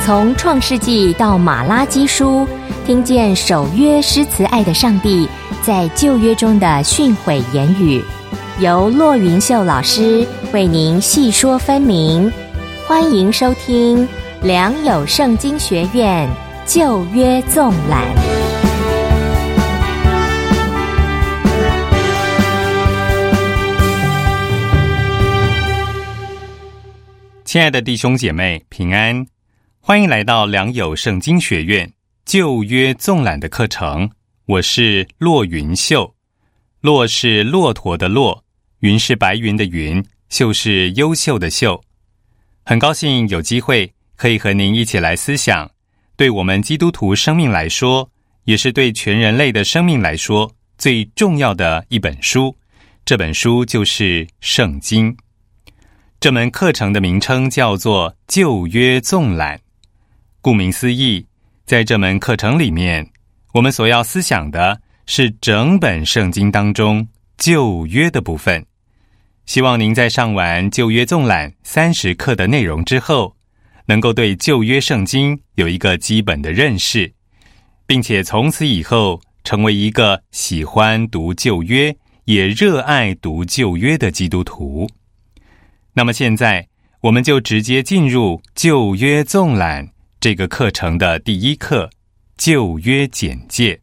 从创世纪到马拉基书，听见守约施慈爱的上帝在旧约中的训诲言语，由骆云秀老师为您细说分明。欢迎收听良友圣经学院旧约纵览。 亲爱的弟兄姐妹，平安！欢迎来到良友圣经学院旧约纵览的课程。我是骆云秀，骆是骆驼的骆，云是白云的云，秀是优秀的秀。很高兴有机会可以和您一起来思想，对我们基督徒生命来说，也是对全人类的生命来说最重要的一本书。这本书就是圣经。这门课程的名称叫做旧约纵览。顾名思义，在这门课程里面，我们所要思想的是整本圣经当中旧约的部分。希望您在上完旧约纵览30课的内容之后，能够对旧约圣经有一个基本的认识，并且从此以后成为一个喜欢读旧约也热爱读旧约的基督徒。那么现在我们就直接进入旧约纵览这个课程的第一课，旧约简介。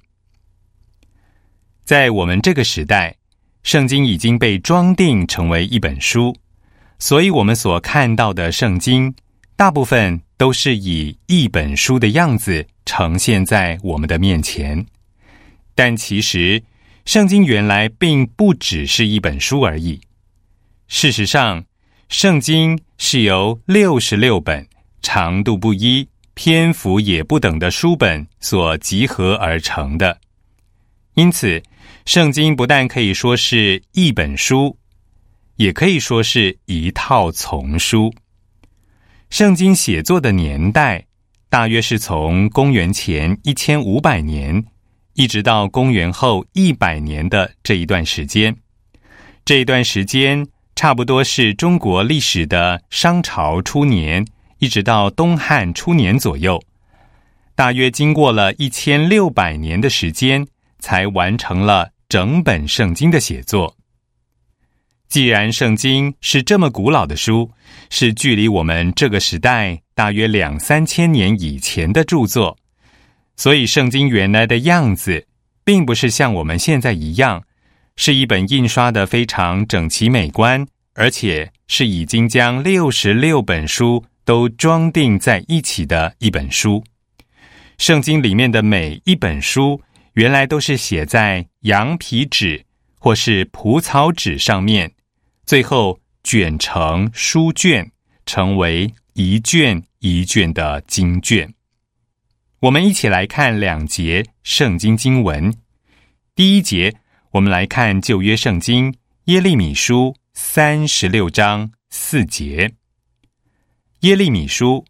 在我们这个时代，圣经已经被装订成为一本书，所以我们所看到的圣经大部分都是以一本书的样子呈现在我们的面前。但其实圣经原来并不只是一本书而已。事实上，圣经是由66本长度不一、篇幅也不等的书本所集合而成的。因此，圣经不但可以说是一本书，也可以说是一套丛书。圣经写作的年代大约是从公元前1500年一直到公元后100年的这一段时间。这一段时间差不多是中国历史的商朝初年一直到东汉初年左右，大约经过了1600年的时间才完成了整本圣经的写作。既然圣经是这么古老的书，是距离我们这个时代大约2-3千年以前的著作，所以圣经原来的样子并不是像我们现在一样，是一本印刷的非常整齐美观，而且是已经将66本书都装订在一起的一本书。圣经里面的每一本书原来都是写在羊皮纸或是蒲草纸上面，最后卷成书卷，成为一卷一卷的经卷。我们一起来看2节圣经经文。第一节，我们来看旧约圣经耶利米书36章4节。耶利米书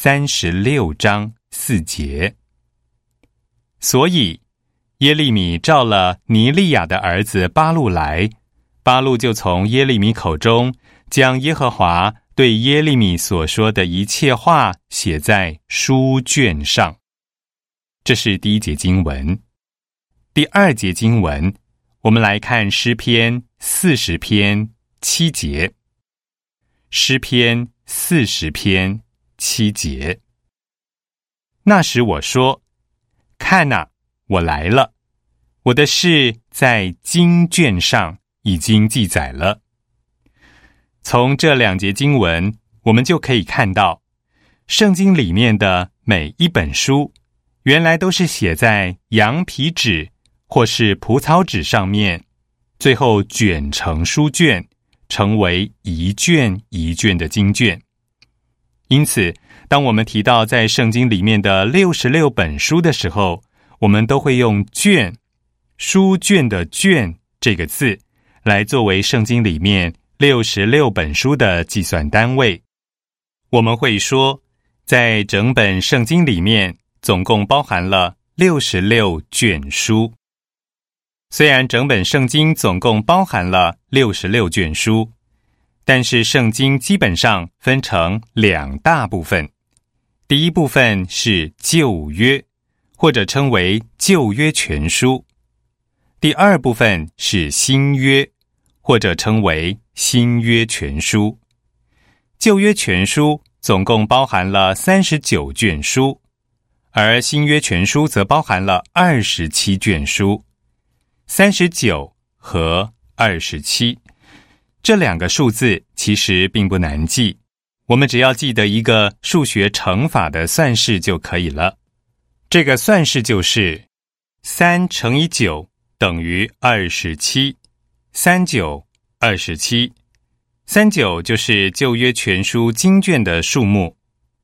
36章4节。所以耶利米召了尼利亚的儿子巴录来，巴录就从耶利米口中将耶和华对耶利米所说的一切话写在书卷上。这是第一节经文。第2节经文，我们来看诗篇40篇7节。诗篇40篇7节。那时我说，看哪，我来了，我的事在经卷上已经记载了。从这2节经文，我们就可以看到，圣经里面的每一本书原来都是写在羊皮纸或是蒲草纸上面，最后卷成书卷，成为一卷一卷的经卷。因此，当我们提到在圣经里面的66本书的时候，我们都会用卷、书卷的卷这个字来作为圣经里面66本书的计算单位。我们会说，在整本圣经里面总共包含了66卷书。虽然整本圣经总共包含了66卷书，但是圣经基本上分成2大部分。 第一部分是旧约，或者称为旧约全书。第二部分是新约，或者称为新约全书。旧约全书总共包含了39卷书，而新约全书则包含了27卷书。39和27这两个数字其实并不难记，我们只要记得一个数学乘法的算式就可以了。这个算式就是3乘以9等于27， 39 27。39就是旧约全书经卷的数目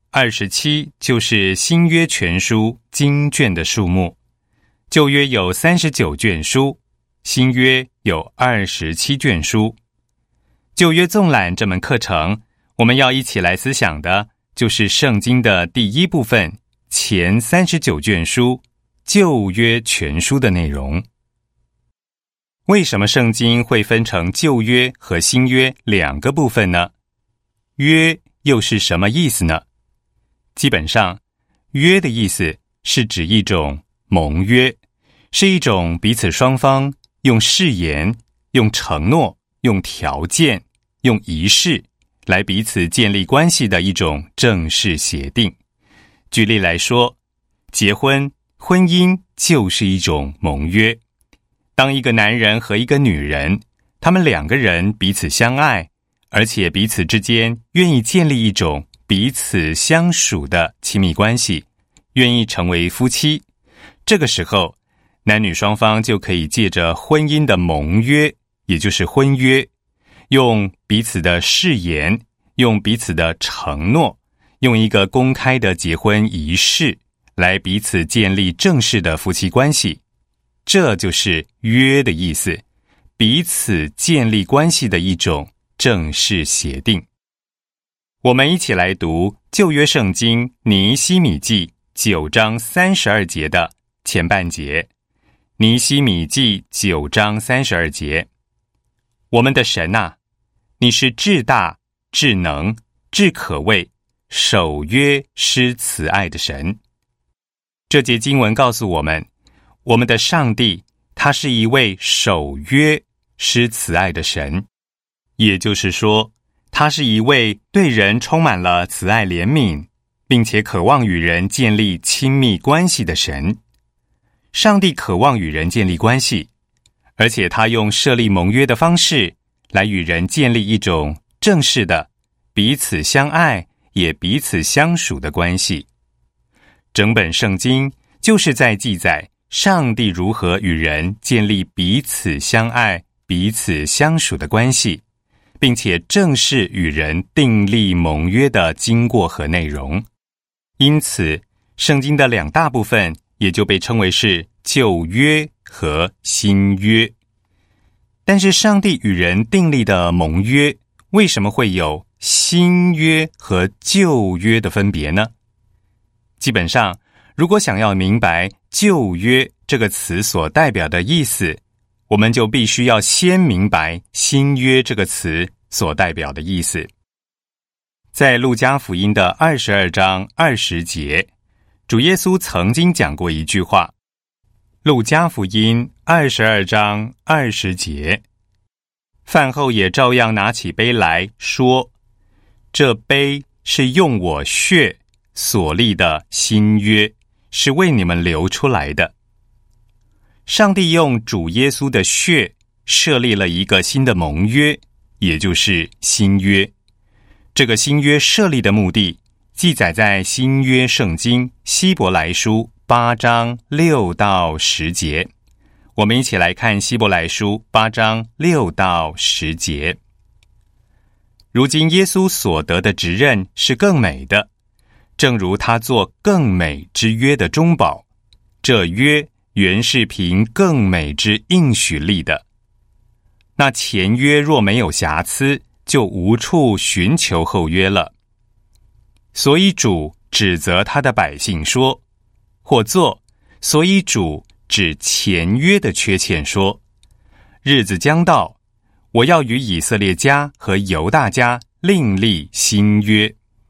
，27就是新约全书经卷的数目。旧约有39卷书，新约有27卷书。旧约纵览这门课程，我们要一起来思想的就是圣经的第一部分，前39卷书，旧约全书的内容。为什么圣经会分成旧约和新约两个部分呢？约又是什么意思呢？基本上，约的意思是指一种盟约，是一种彼此双方用誓言、用承诺、用条件、用仪式来彼此建立关系的一种正式协定。举例来说，结婚、婚姻就是一种盟约。当一个男人和一个女人，他们两个人彼此相爱，而且彼此之间愿意建立一种彼此相属的亲密关系，愿意成为夫妻，这个时候，男女双方就可以借着婚姻的盟约，也就是婚约，用彼此的誓言，用彼此的承诺，用一个公开的结婚仪式来彼此建立正式的夫妻关系。这就是约的意思，彼此建立关系的一种正式协定。我们一起来读旧约圣经尼希米记9章32节的前半节。尼希米记9章32节，我们的神啊，你是至大、至能、至可畏、守约施慈爱的神。这节经文告诉我们，我们的上帝，他是一位守约施慈爱的神，也就是说，他是一位对人充满了慈爱怜悯，并且渴望与人建立亲密关系的神。上帝渴望与人建立关系，而且他用设立盟约的方式来与人建立一种正式的彼此相爱也彼此相属的关系。整本圣经就是在记载上帝如何与人建立彼此相爱、彼此相属的关系，并且正式与人订立盟约的经过和内容。因此，圣经的两大部分也就被称为是旧约和新约。但是上帝与人订立的盟约，为什么会有新约和旧约的分别呢？基本上，如果想要明白旧约这个词所代表的意思，我们就必须要先明白新约这个词所代表的意思。在路加福音的22章20节，主耶稣曾经讲过一句话。路加福音22章20节，饭后也照样拿起杯来说，这杯是用我血所立的新约，是为你们流出来的。上帝用主耶稣的血设立了一个新的盟约，也就是新约。这个新约设立的目的记载在新约圣经希伯来书8章6到10节。我们一起来看希伯来书8章6到10节。如今耶稣所得的职任是更美的，正如他做更美之约的中保，这约原是凭更美之应许立的。那前约若没有瑕疵，就无处寻求后约了。所以主指责他的百姓说，或作，所以主指前约的缺欠说，日子将到，我要与以色列家和犹大家另立新约，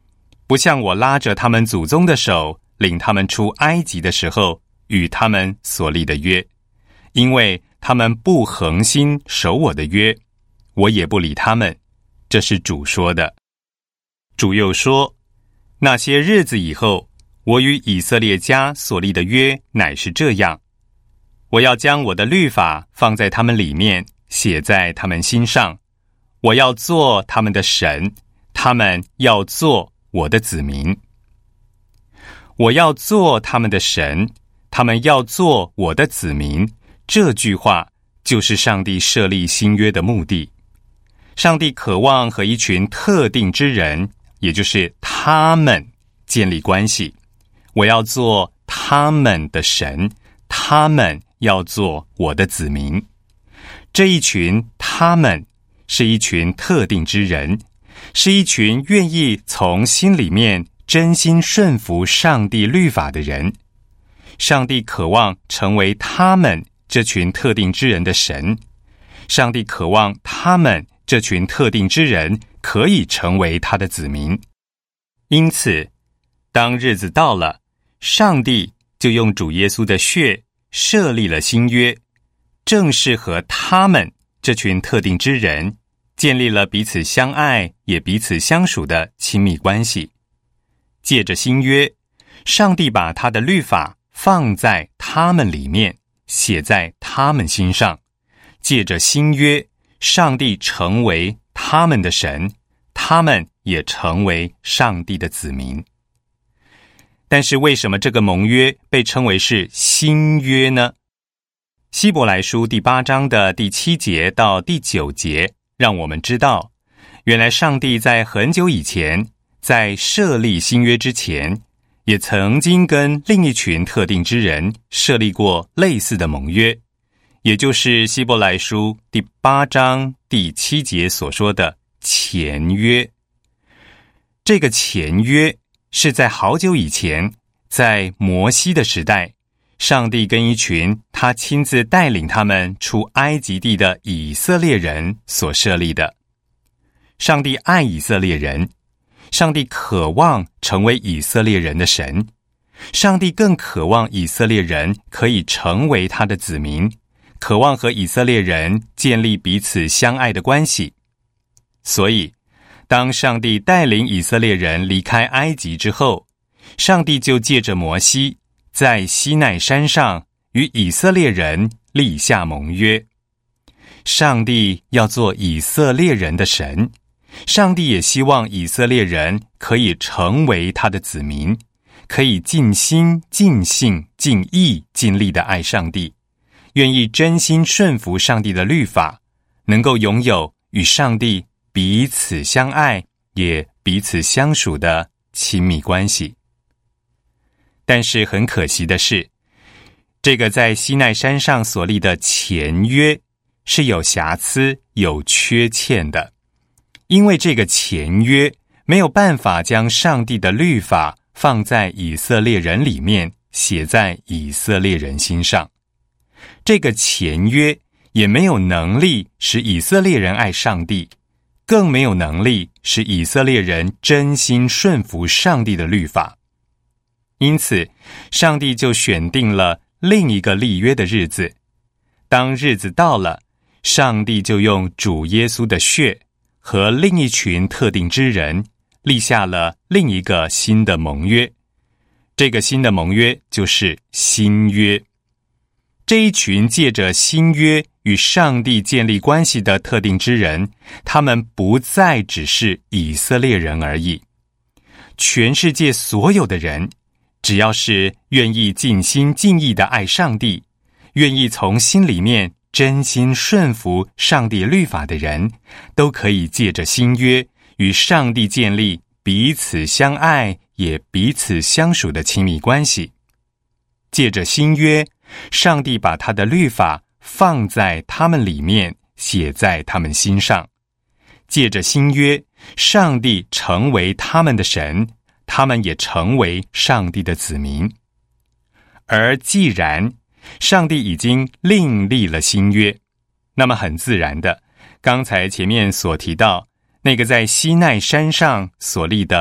不像我拉着他们祖宗的手，领他们出埃及的时候，与他们所立的约，因为他们不恒心守我的约，我也不理他们。这是主说的。主又说，那些日子以后，我与以色列家所立的约乃是这样，我要将我的律法放在他们里面，写在他们心上，我要做他们的神，他们要做我的子民。我要做他们的神，他们要做我的子民，这句话就是上帝设立新约的目的。上帝渴望和一群特定之人，也就是他们建立关系。我要做他们的神，他们要做我的子民。这一群他们是一群特定之人，是一群愿意从心里面真心顺服上帝律法的人。上帝渴望成为他们这群特定之人的神，上帝渴望他们这群特定之人可以成为他的子民。因此，当日子到了，上帝就用主耶稣的血设立了新约，正是和他们这群特定之人建立了彼此相爱也彼此相属的亲密关系。借着新约，上帝把他的律法放在他们里面，写在他们心上。借着新约，上帝成为他们的神，他们也成为上帝的子民。但是为什么这个盟约被称为是新约呢？希伯来书第8章的第7节到第9节让我们知道，原来上帝在很久以前，在设立新约之前，也曾经跟另一群特定之人设立过类似的盟约，也就是希伯来书第8章第7节所说的前约。这个前约是在好久以前，在摩西的时代，上帝跟一群他亲自带领他们出埃及地的以色列人所设立的。上帝爱以色列人，上帝渴望成为以色列人的神，上帝更渴望以色列人可以成为他的子民，渴望和以色列人建立彼此相爱的关系。所以当上帝带领以色列人离开埃及之后，上帝就借着摩西在西奈山上与以色列人立下盟约。上帝要做以色列人的神，上帝也希望以色列人可以成为他的子民，可以尽心尽性尽意尽力地爱上帝，愿意真心顺服上帝的律法，能够拥有与上帝彼此相爱也彼此相属的亲密关系。但是很可惜的是，这个在西奈山上所立的前约是有瑕疵有缺欠的，因为这个前约没有办法将上帝的律法放在以色列人里面，写在以色列人心上。这个前约也没有能力使以色列人爱上帝，更没有能力使以色列人真心顺服上帝的律法。因此，上帝就选定了另一个立约的日子。当日子到了，上帝就用主耶稣的血和另一群特定之人立下了另一个新的盟约。这个新的盟约就是新约。这一群借着新约与上帝建立关系的特定之人，他们不再只是以色列人而已。全世界所有的人，只要是愿意尽心尽意地爱上帝，愿意从心里面真心顺服上帝律法的人，都可以借着新约与上帝建立彼此相爱也彼此相属的亲密关系。借着新约，上帝把他的律法放在他们里面，写在他们心上。借着新约，上帝成为他们的神，他们也成为上帝的子民。而既然上帝已经另立了新约，那么很自然的，刚才前面所提到那个在西奈山上所立的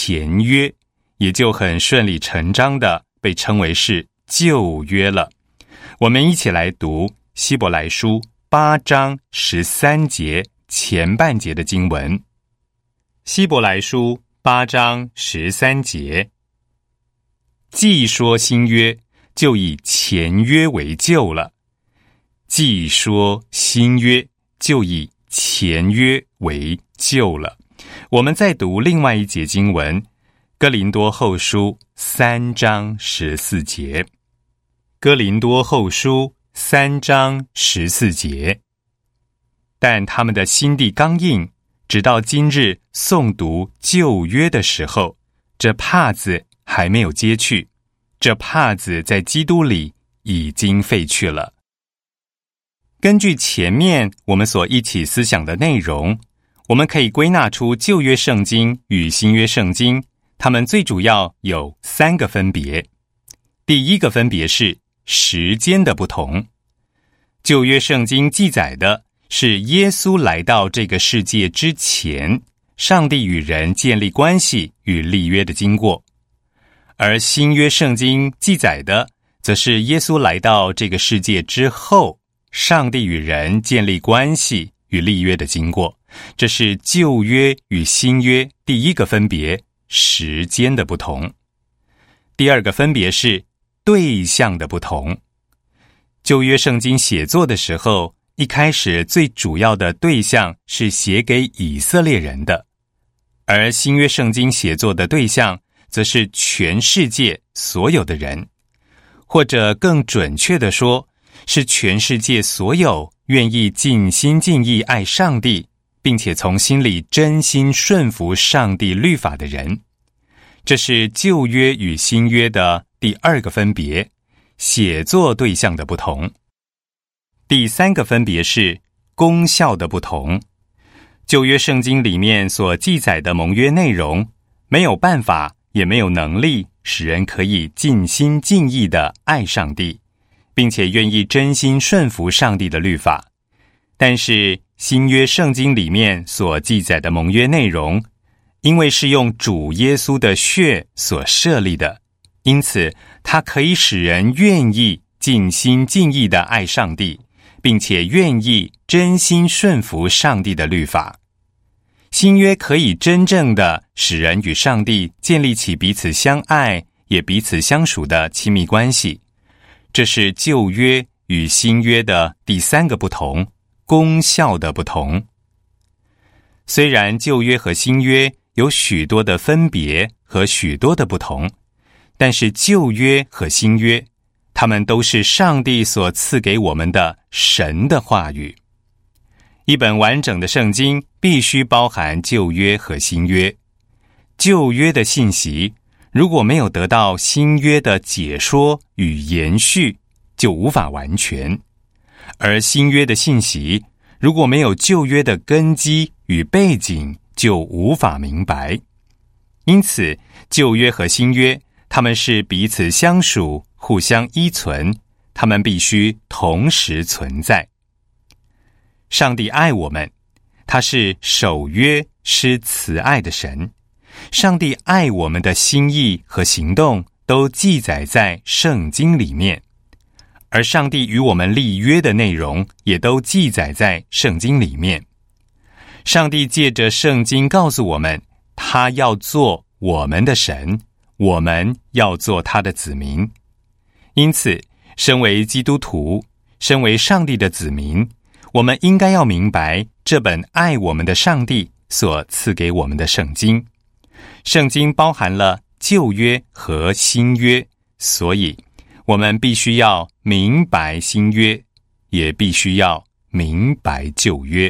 前约，也就很顺理成章的被称为是旧约了。我们一起来读希伯来书8章13节前半节的经文。希伯来书8章13节，既说新约，就以前约为旧了；既说新约，就以前约为旧了。我们再读另外一节经文，哥林多后书3章14节。哥林多后书3章14节，但他们的心地刚硬，直到今日诵读旧约的时候，这帕子还没有揭去，这帕子在基督里已经废去了。根据前面我们所一起思想的内容，我们可以归纳出旧约圣经与新约圣经，它们最主要有3个分别。第一个分别是时间的不同。旧约圣经记载的是耶稣来到这个世界之前，上帝与人建立关系与立约的经过，而新约圣经记载的则是耶稣来到这个世界之后，上帝与人建立关系与立约的经过。这是旧约与新约第一个分别，时间的不同。第二个分别是对象的不同。旧约圣经写作的时候，一开始最主要的对象是写给以色列人的，而新约圣经写作的对象则是全世界所有的人，或者更准确地说，是全世界所有愿意尽心尽意爱上帝，并且从心里真心顺服上帝律法的人。这是旧约与新约的第二个分别，写作对象的不同。第三个分别是功效的不同。旧约圣经里面所记载的盟约内容，没有办法也没有能力使人可以尽心尽意地爱上帝，并且愿意真心顺服上帝的律法。但是新约圣经里面所记载的盟约内容，因为是用主耶稣的血所设立的，因此它可以使人愿意尽心尽意地爱上帝，并且愿意真心顺服上帝的律法。新约可以真正的使人与上帝建立起彼此相爱也彼此相属的亲密关系。这是旧约与新约的第三个不同，功效的不同。虽然旧约和新约有许多的分别和许多的不同，但是旧约和新约，它们都是上帝所赐给我们的神的话语。一本完整的圣经必须包含旧约和新约。旧约的信息如果没有得到新约的解说与延续，就无法完全；而新约的信息如果没有旧约的根基与背景，就无法明白。因此，旧约和新约，它们是彼此相属，互相依存，它们必须同时存在。上帝爱我们，他是守约施慈爱的神。上帝爱我们的心意和行动都记载在圣经里面，而上帝与我们立约的内容也都记载在圣经里面。上帝借着圣经告诉我们，他要做我们的神，我们要做他的子民。因此，身为基督徒，身为上帝的子民，我们应该要明白这本爱我们的上帝所赐给我们的圣经。圣经包含了旧约和新约，所以我们必须要明白新约，也必须要明白旧约。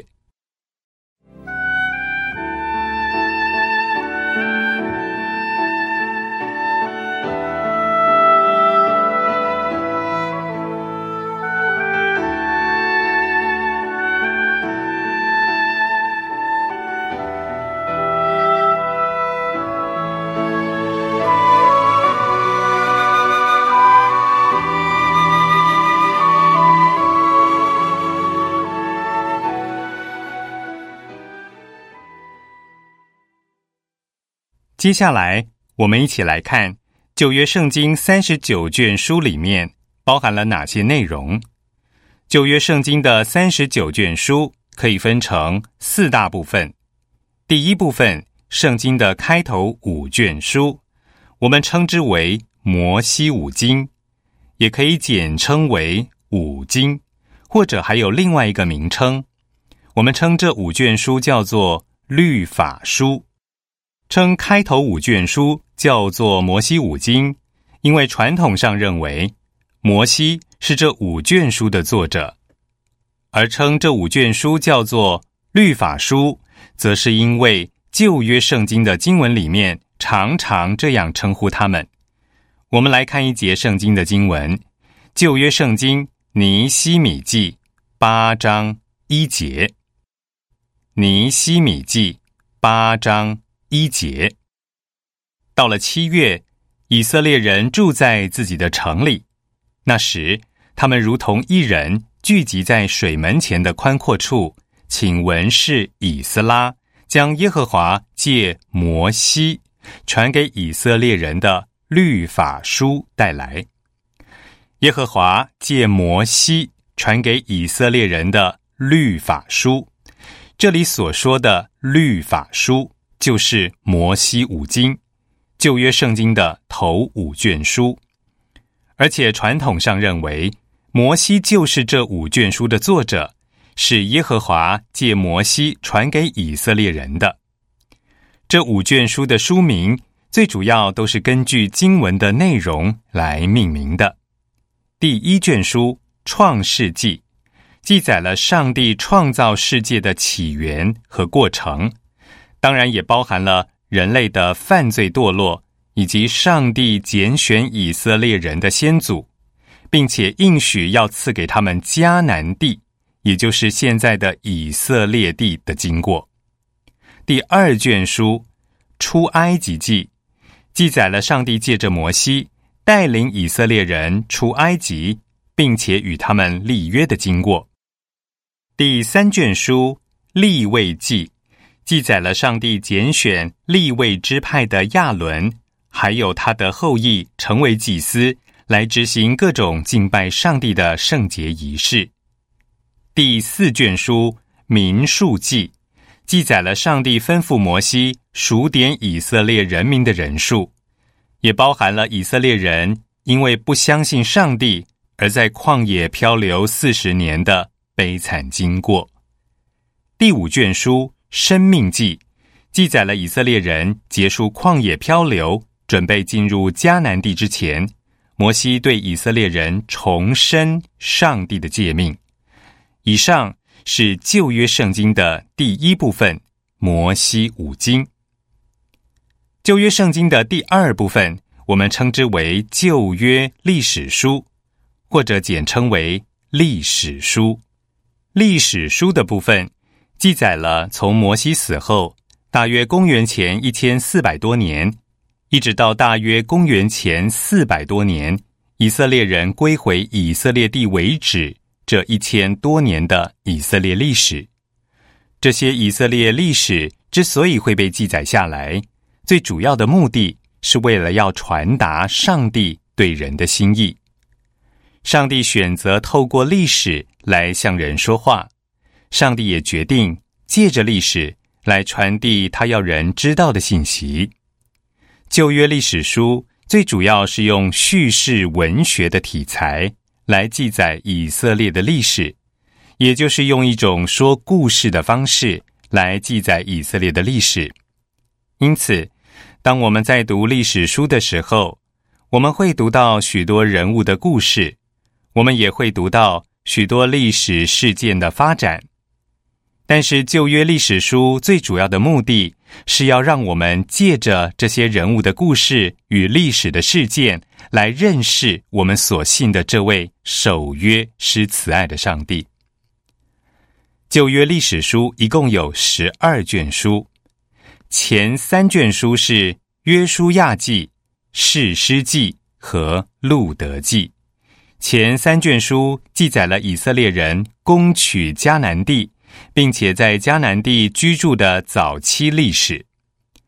接下来我们一起来看旧约圣经39卷书里面包含了哪些内容。旧约圣经的39卷书可以分成4大部分。第一部分，圣经的开头5卷书，我们称之为摩西五经，也可以简称为五经，或者还有另外一个名称，我们称这5卷书叫做律法书。称开头5卷书叫做摩西五经，因为传统上认为摩西是这5卷书的作者，而称这5卷书叫做律法书，则是因为旧约圣经的经文里面常常这样称呼他们。我们来看一节圣经的经文，旧约圣经尼希米记8章1节。尼希米记8章1节。到了7月，以色列人住在自己的城里，那时他们如同一人聚集在水门前的宽阔处，请文士以斯拉将耶和华借摩西传给以色列人的律法书带来。耶和华借摩西传给以色列人的律法书，这里所说的律法书就是摩西五经，旧约圣经的头5卷书。而且传统上认为摩西就是这5卷书的作者，是耶和华借摩西传给以色列人的。这5卷书的书名最主要都是根据经文的内容来命名的。第1卷书创世纪记载了上帝创造世界的起源和过程，当然也包含了人类的犯罪堕落，以及上帝拣选以色列人的先祖，并且应许要赐给他们迦南地，也就是现在的以色列地的经过。第2卷书出埃及记记载了上帝借着摩西带领以色列人出埃及，并且与他们立约的经过。第3卷书利未记记载了上帝拣选利未支派的亚伦，还有他的后裔成为祭司，来执行各种敬拜上帝的圣洁仪式。第4卷书民数记记载了上帝吩咐摩西数点以色列人民的人数，也包含了以色列人因为不相信上帝而在旷野漂流40年的悲惨经过。第5卷书申命记记载了以色列人结束旷野漂流，准备进入迦南地之前，摩西对以色列人重申上帝的诫命。以上是旧约圣经的第1部分，摩西五经。旧约圣经的第2部分，我们称之为旧约历史书，或者简称为历史书。历史书的部分记载了从摩西死后大约公元前1400多年，一直到大约公元前400多年以色列人归回以色列地为止，这1000多年的以色列历史。这些以色列历史之所以会被记载下来，最主要的目的是为了要传达上帝对人的心意。上帝选择透过历史来向人说话，上帝也决定借着历史来传递他要人知道的信息。旧约历史书最主要是用叙事文学的题材来记载以色列的历史，也就是用一种说故事的方式来记载以色列的历史。因此，当我们在读历史书的时候，我们会读到许多人物的故事，我们也会读到许多历史事件的发展。但是旧约历史书最主要的目的是要让我们借着这些人物的故事与历史的事件来认识我们所信的这位守约施慈爱的上帝。旧约历史书一共有12卷书，前3卷书是约书亚记、士师记和路得记。前3卷书记载了以色列人攻取迦南地，并且在迦南地居住的早期历史。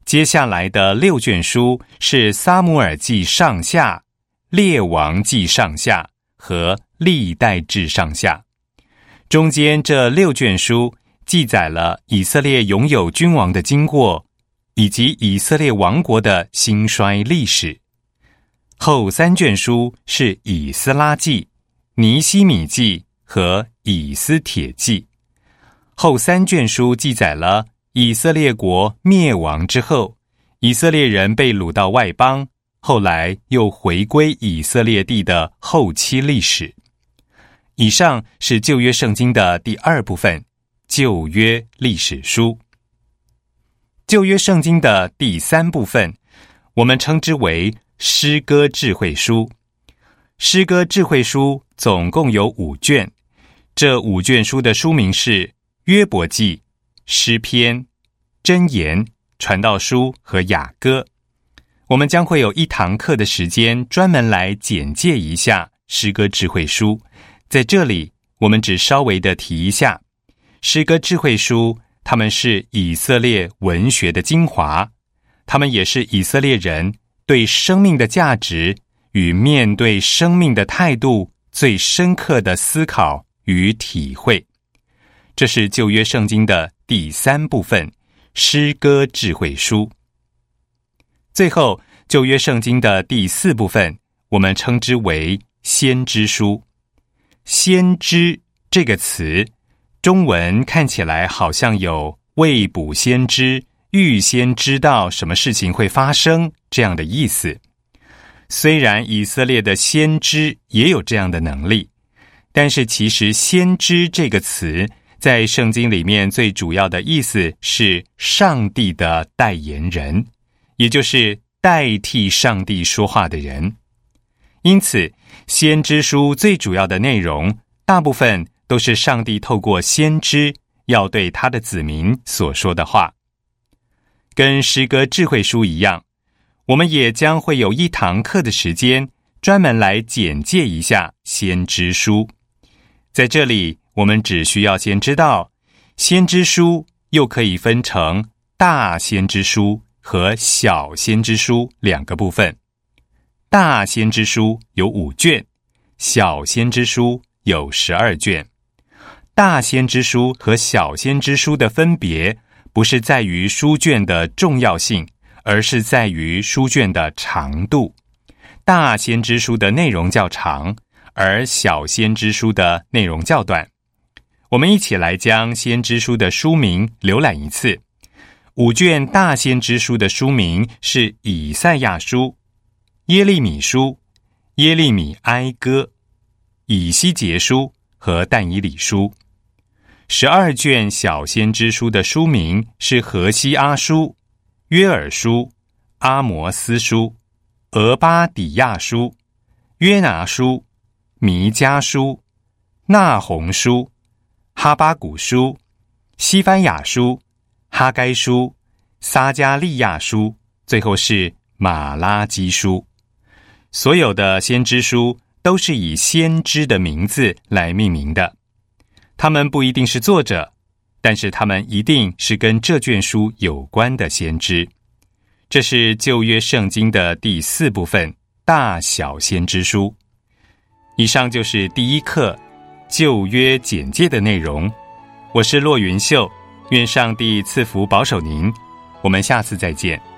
接下来的6卷书是撒母耳记上下、列王记上下和历代志上下。中间这6卷书记载了以色列拥有君王的经过，以及以色列王国的兴衰历史。后3卷书是以斯拉记、尼希米记和以斯帖记。后3卷书记载了以色列国灭亡之后，以色列人被掳到外邦，后来又回归以色列地的后期历史。以上是旧约圣经的第2部分，旧约历史书。旧约圣经的第3部分，我们称之为诗歌智慧书。诗歌智慧书总共有5卷，这5卷书的书名是约伯记、诗篇、箴言、传道书和雅歌。我们将会有1堂课的时间专门来简介一下诗歌智慧书。在这里我们只稍微的提一下，诗歌智慧书它们是以色列文学的精华，它们也是以色列人对生命的价值与面对生命的态度最深刻的思考与体会。这是旧约圣经的第3部分，诗歌智慧书。最后，旧约圣经的第4部分，我们称之为先知书。先知这个词，中文看起来好像有未卜先知、预先知道什么事情会发生这样的意思。虽然以色列的先知也有这样的能力，但是其实先知这个词在圣经里面最主要的意思是上帝的代言人，也就是代替上帝说话的人。因此，先知书最主要的内容，大部分都是上帝透过先知要对他的子民所说的话。跟诗歌智慧书一样，我们也将会有1堂课的时间，专门来简介一下先知书。在这里，我们只需要先知道，先知书又可以分成大先知书和小先知书2个部分。大先知书有5卷，小先知书有12卷。大先知书和小先知书的分别，不是在于书卷的重要性，而是在于书卷的长度。大先知书的内容较长，而小先知书的内容较短。我们一起来将先知书的书名浏览一次。5卷大先知书的书名是以赛亚书、耶利米书、耶利米哀歌、以西结书和但以理书。12卷小先知书的书名是何西阿书、约珥书、阿摩斯书、俄巴底亚书、约拿书、弥迦书、那鸿书、哈巴谷书、西番雅书、哈该书、撒迦利亚书，最后是马拉基书。所有的先知书都是以先知的名字来命名的，他们不一定是作者，但是他们一定是跟这卷书有关的先知。这是旧约圣经的第4部分，大小先知书。以上就是第1课旧约简介的内容。我是骆云秀，愿上帝赐福保守您，我们下次再见。